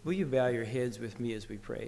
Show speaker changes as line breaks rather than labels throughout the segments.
Will you bow your heads with me as we pray?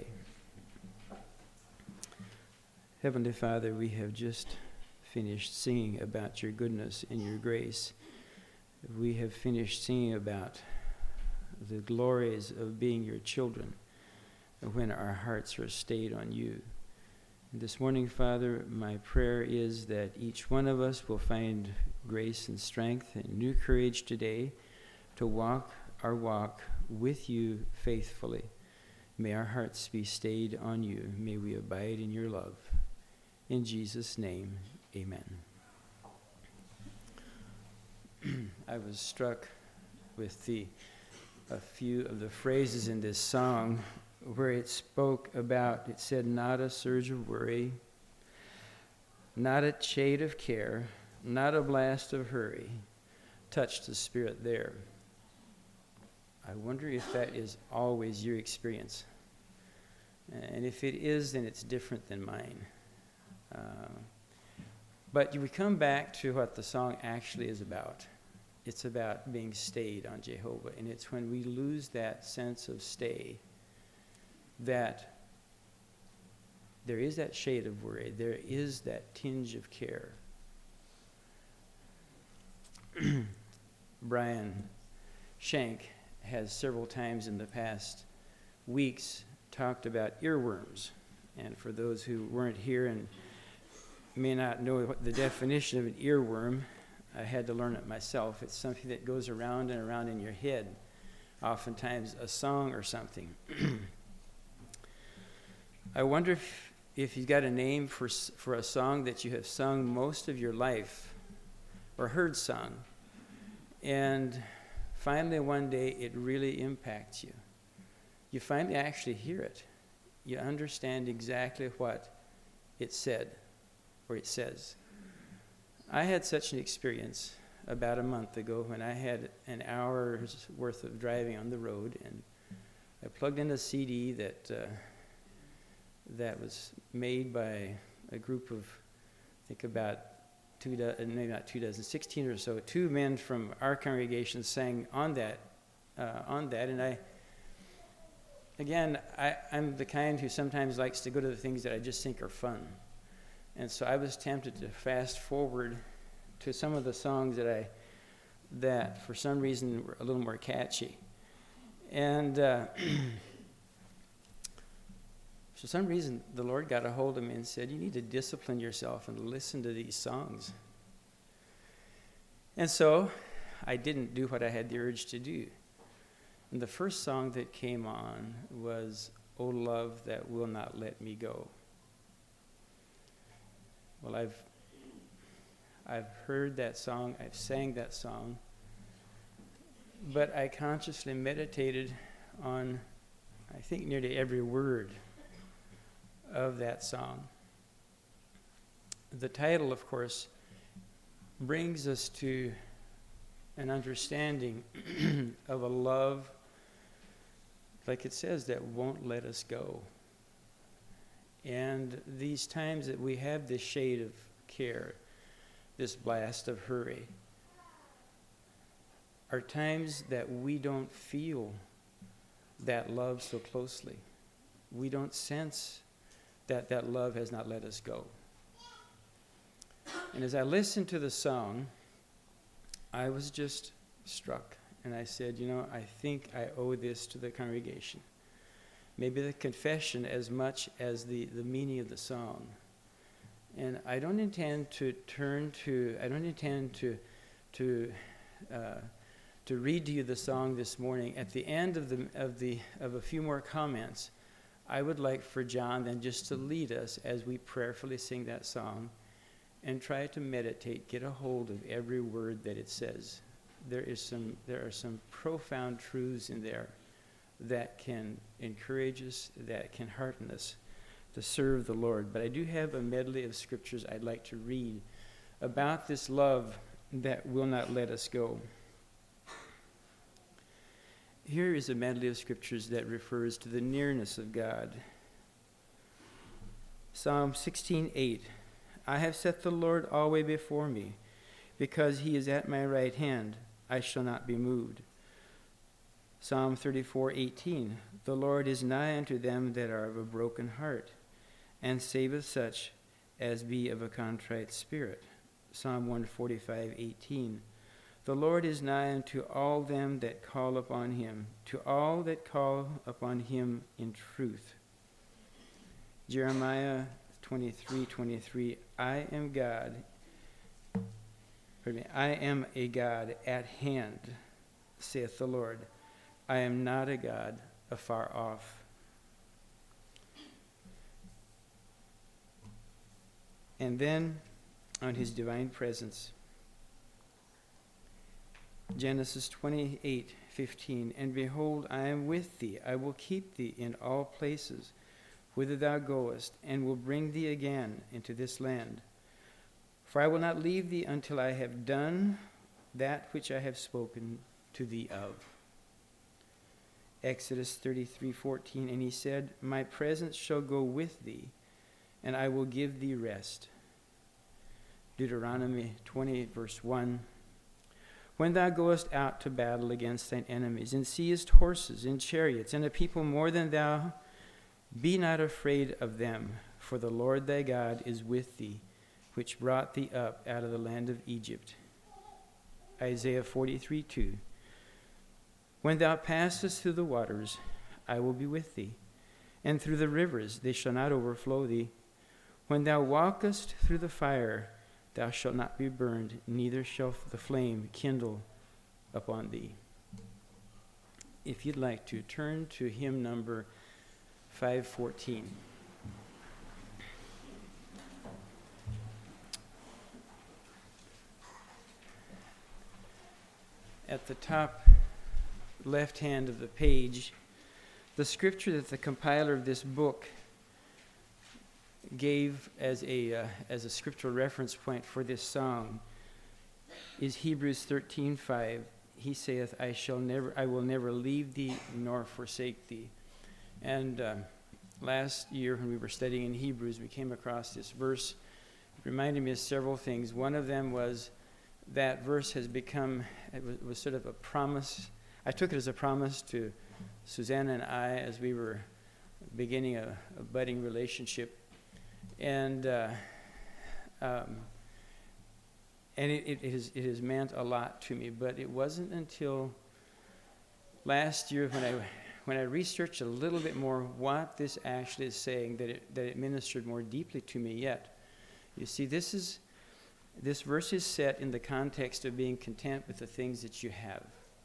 Heavenly Father, we have just finished singing about your goodness and your grace. We have finished singing about the glories of being your children when our hearts are stayed on you. And this morning, Father, my prayer is that each one of us will find grace and strength and new courage today to walk our walk with you faithfully. May our hearts be stayed on you. May we abide in your love. In Jesus' name, amen. I was struck with a few of the phrases in this song where it spoke about, it said, not a surge of worry, not a shade of care, not a blast of hurry, touched the spirit there. I wonder if that is always your experience. And if it is, then it's different than mine. But we come back to what the song actually is about. It's about being stayed on Jehovah. And it's when we lose that sense of stay that there is that shade of worry. There is that tinge of care. Brian Shank has several times in the past weeks talked about earworms. And for those who weren't here and may not know what the definition of an earworm, I had to learn it myself. It's something that goes around and around in your head, oftentimes a song or something. I wonder if you've got a name for a song that you have sung most of your life or heard sung, and finally one day it really impacts you. You finally actually hear it. You understand exactly what it said or it says. I had such an experience about a month ago when I had an hour's worth of driving on the road, and I plugged in a CD that was made by a group of, I think about 16 or so, two men from our congregation sang on that, and I'm the kind who sometimes likes to go to the things that I just think are fun. And so I was tempted to fast forward to some of the songs that for some reason were a little more catchy. And for some reason, the Lord got a hold of me and said, you need to discipline yourself and listen to these songs. And so I didn't do what I had the urge to do. And the first song that came on was, "O Love That Will Not Let Me Go." Well, I've heard that song, I've sang that song, but I consciously meditated on, I think, nearly every word of that song. The title, of course, brings us to an understanding of a love, like it says, that won't let us go. And these times that we have this shade of care, this blast of hurry, are times that we don't feel that love so closely. We don't sense that love has not let us go. And as I listened to the song, I was just struck. And I said, I think I owe this to the congregation. Maybe the confession as much as the meaning of the song. And I don't intend to read to you the song this morning. At the end of a few more comments, I would like for John then just to lead us as we prayerfully sing that song and try to meditate, get a hold of every word that it says. There are some profound truths in there that can encourage us, that can hearten us to serve the Lord. But I do have a medley of scriptures I'd like to read about this love that will not let us go. Here is a medley of scriptures that refers to the nearness of God. Psalm 16:8. I have set the Lord always before me. Because he is at my right hand, I shall not be moved. Psalm 34:18. The Lord is nigh unto them that are of a broken heart, and saveth such as be of a contrite spirit. Psalm 145:18. The Lord is nigh unto all them that call upon him, to all that call upon him in truth. Jeremiah 23:23. I am a God at hand, saith the Lord. I am not a God afar off. And then on his divine presence, Genesis 28:15. And behold, I am with thee. I will keep thee in all places whither thou goest, and will bring thee again into this land. For I will not leave thee until I have done that which I have spoken to thee of. Exodus 33:14. And he said, My presence shall go with thee, and I will give thee rest. Deuteronomy 20:1. When thou goest out to battle against thine enemies, and seest horses and chariots, and a people more than thou, be not afraid of them, for the Lord thy God is with thee, which brought thee up out of the land of Egypt. Isaiah 43:2. When thou passest through the waters, I will be with thee, and through the rivers, they shall not overflow thee. When thou walkest through the fire, thou shalt not be burned, neither shall the flame kindle upon thee. If you'd like to turn to hymn number 514. At the top left hand of the page, the scripture that the compiler of this book gave as a scriptural reference point for this song is Hebrews 13:5. He saith, I will never leave thee nor forsake thee. And last year when we were studying in Hebrews, we came across this verse. It reminded me of several things. One of them was that verse has become, it was sort of a promise. I took it as a promise to Susanna and I as we were beginning a budding relationship. And it has meant a lot to me. But it wasn't until last year when I researched a little bit more what this actually is saying that it ministered more deeply to me yet. You see, this verse is set in the context of being content with the things that you have.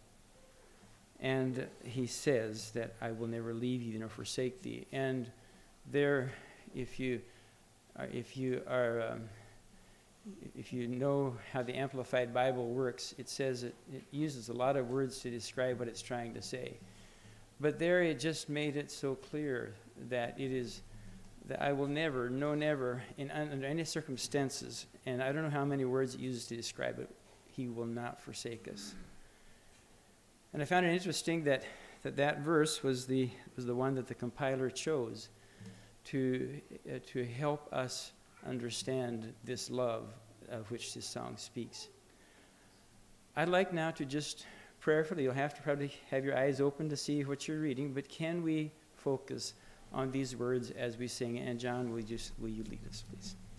And he says that I will never leave you nor forsake thee. And there, if you know how the Amplified Bible works, it says it uses a lot of words to describe what it's trying to say. But there it just made it so clear that it is that I will never, no never, under any circumstances, and I don't know how many words it uses to describe it, he will not forsake us. And I found it interesting that verse was the one that the compiler chose to help us understand this love of which this song speaks. I'd like now to just prayerfully, you'll have to probably have your eyes open to see what you're reading, but can we focus on these words as we sing? And John, will you lead us, please?